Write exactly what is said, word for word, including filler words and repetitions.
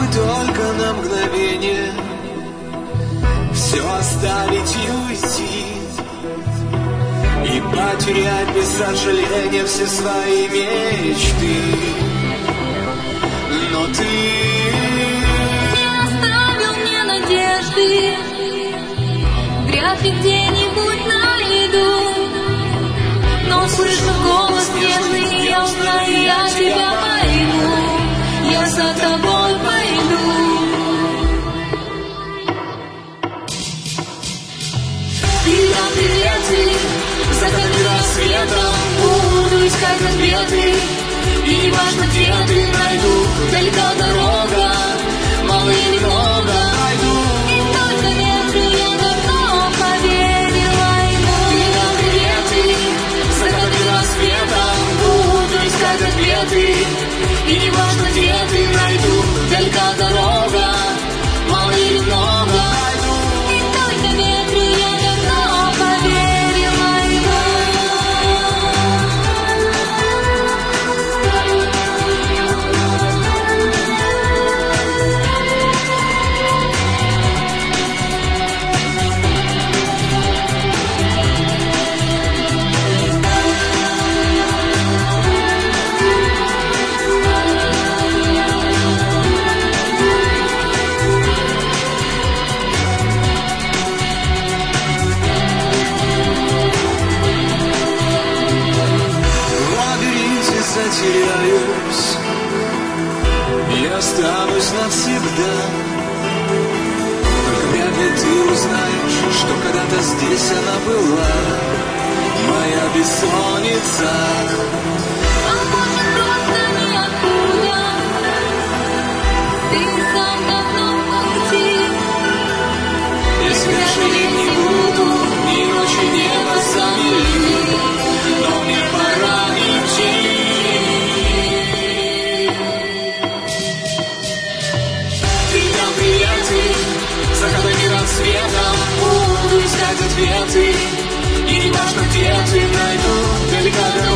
бы только на мгновение все оставить и уйти, и потерять без сожаления все свои мечты. Но ты не оставил мне надежды, вряд ли где-нибудь найду. Но слышу голос нежный, я узнаю, я тебя пойму, я за тобой пойду. Передам приветы, за каждым рассветом буду искать ответы. И не важно, где ты, найду, далека дорога, мало или много найду. И только ветру я давно поверила ему. Передам приветы, за каждым рассветом буду искать ответы. И не важно, где ты, найду, далека дорога, мало или много найду. И только ветру я давно поверила ему. Затеряюсь и останусь навсегда. Только вряд ли ты узнаешь, что когда-то здесь она была, моя бессонница. А может, просто ниоткуда, ты сам давно в пути. Я себя жалеть не буду, ни ночи, небо замели, но мне пора идти. За каждым рассветом буду искать ответы, и не важно, где ты, найду далеко.